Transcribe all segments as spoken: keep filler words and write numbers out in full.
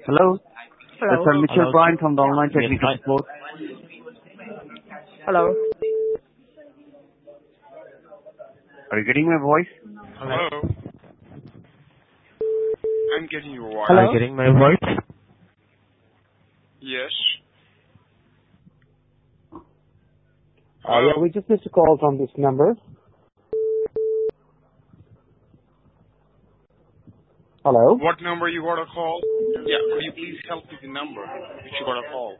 Hello, this Hello. is Mitchell Hello. Bryan from the online Yes, technical hi. support. Hello. Are you getting my voice? Hello. Hello. I'm getting your Are you voice. Hello. getting my voice? Yes. Uh, yeah, Hello. we just missed a call from this number. Hello? What number you got a call? Yeah, could you please help me the number which you got a call?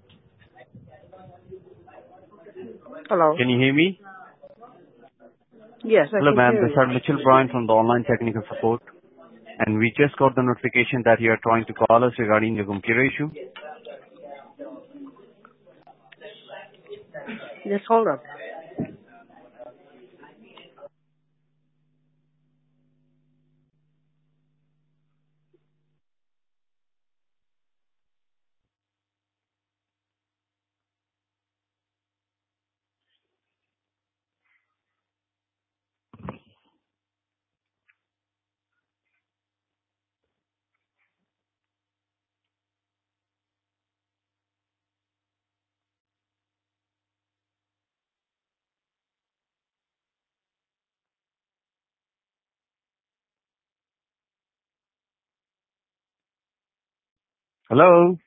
Hello. Can you hear me? Yes, I Hello, can ma'am. hear This you. is Mitchell Bryan from the online technical support. And we just got the notification that you are trying to call us regarding your computer issue. Just hold on. Hello?